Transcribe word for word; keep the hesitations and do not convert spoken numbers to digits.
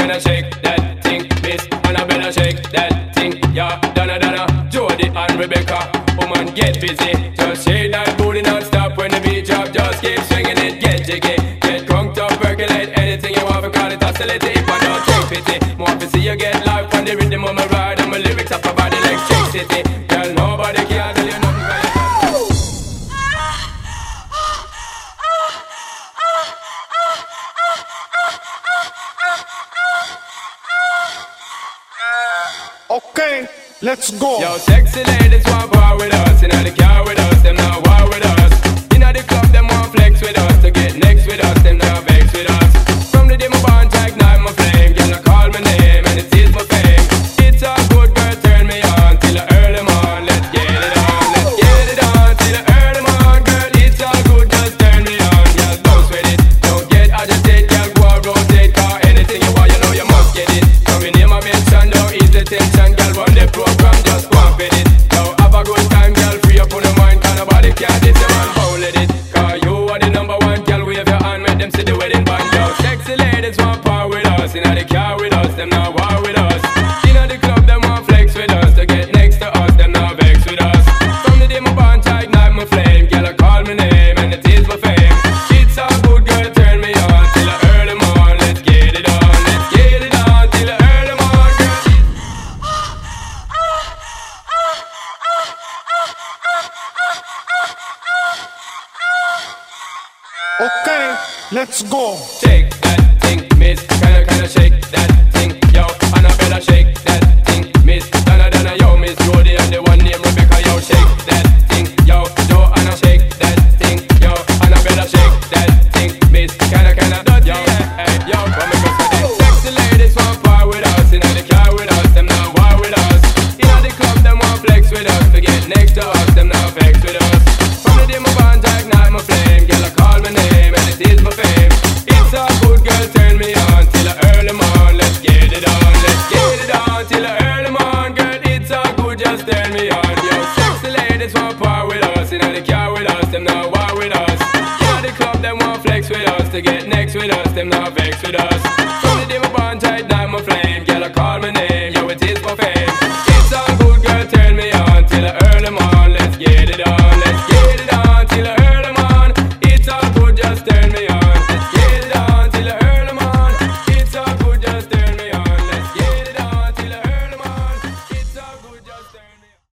can I shake that thing? Miss Annabella, shake that thing. Yeah, Donna, Donna, Jody and Rebecca. Woman, get busy. Just shake that booty non-stop when the beat drop. Just keep swinging it, get jiggy. Get crunked up, percolate anything you want. For call it hostility if I don't take pity. More to see you get life on the rhythm of my ride. And my lyrics up about electricity. Girl, nobody can tell you nothing. Okay, let's go. Yo, sexy ladies want war with us. Inna the car with us, them not war with us. Inna the club, them want flex with us. To get next with us, them not vex with us. From the day my bond, I ignite my flame. Girl, I call my name and it is my fame. It's a good girl, turn me on till the early morn. Let's get it on, let's get it on till the early morn. Girl, it's a good, just turn me on. Girl, don't sweat it, don't get agitated. Girl, go and rotate, car anything you want, you know you must get it. Coming in my mention, don't ease the tension. Girl, run the program, just go and fit it. Now have a good time, girl, free up on the mind. Cause nobody can diss you and foul it. Cause you are the number one, girl, wave your hand, make them see the wedding band. Yo, sexy ladies want power with us. Inna the car with us, them not war with us. Inna the club, them want flex with us. To get next to us, them not vex with us. From the day my bond, I ignite my flame. Girl, I call my name and it is my fame. It's a good girl, turn me on till the early morn. Let's get it on, let's get it on till the early morn, girl. Okay, let's go. Shake that thing, miss. Can I, can I shake that thing? Yo, Annabella, shake that thing, miss. Donna, Donna, yo, miss Jody and the one named Rebecca. Yo, shake that thing. Yo, Joanna, shake that thing. Yo, Annabella, shake that thing, miss. Can I, can I, yo, hey, yo, come and go for this. Sexy ladies want power with us. Inna the car with us, them not war with us. Inna the club, them want flex with us. To get next to us, them not vex with us. From the day my bond, I ignite my flame. Girl, I call my name and it is my fame. It's a good girl, turn me on till the early morn. Let's get it on, let's get it on till the early morn. Girl, it's a good, just turn me on. Yo, sexy ladies want power with us. Inna the car with us, them not war with us. Inna the club, them want flex with us. To get next with us, them not vex with us. From the day my bond, I ignite my flame. Girl, I call my name, yo, it is my fame.